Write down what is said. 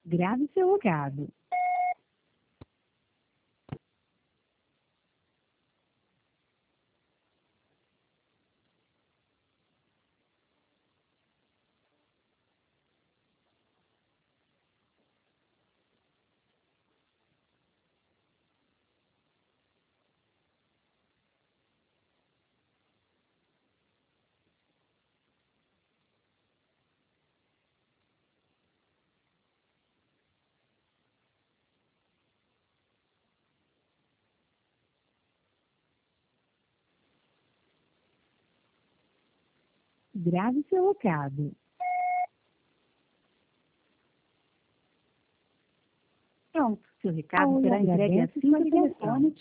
Grave seu recado. Grave seu recado. Pronto, seu recado será entregue assim que o telefone